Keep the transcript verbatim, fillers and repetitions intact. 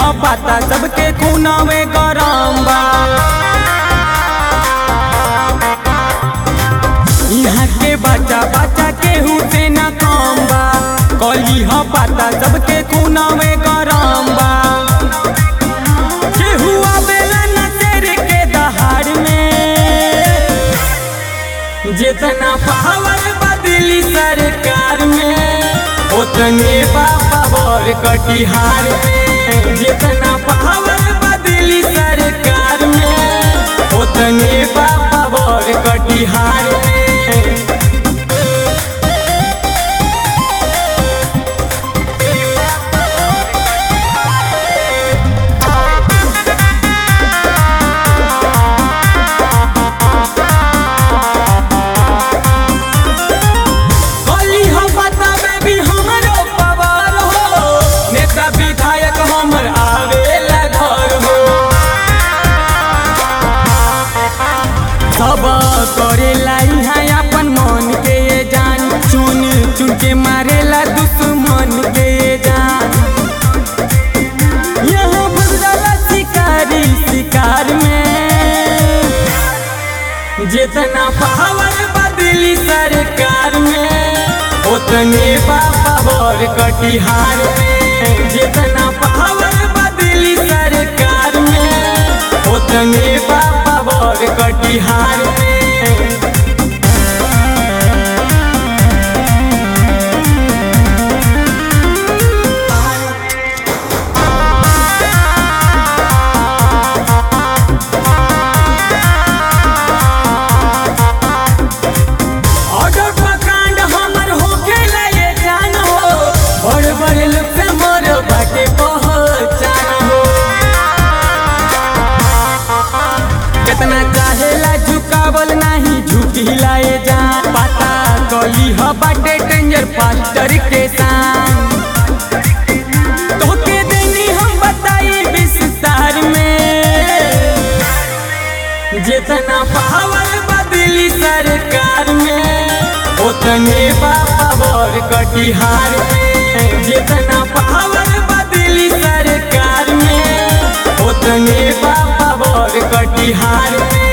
ह पाता सबके खूना में गरम बा। यहाँ के बच्चा बच्चा केहू से न कम बा। कली ह पाता सबके खूना में गरम बा। केहू आवेला न शेर के दहाड़ में, जितना पावर बदली सरकार में उतने पावर कटिहार में। जितना पावर बदली सरकार में उतने पावर कटिहार में। सब करेला यहाँ अपन मन के ये जान, चुन चुन के मारेला दुश्मन के ये जान। यहाँ भगला शिकारी शिकार में, जितना पावर बदली सरकार में उतने पावर कटिहार में। जितना पावर बदली सरकार में उतने पावर कटिहार में। ऑर्डर पकांड हमर होखेला ये जान हो, बड़े बड़े लोग से मोर बाटे पहचान हो। कितना चाहेला झुकावल नहीं झुकिला ये जान, पता कली ह बाटे डेंजर फास्टर के शान। तोके देनी हम बताई विस्तार में, जितना पावर बदली सरकार में उतने पावर कटिहार में। जितना पावर बदली सरकार में उतने पावर कटिहार में।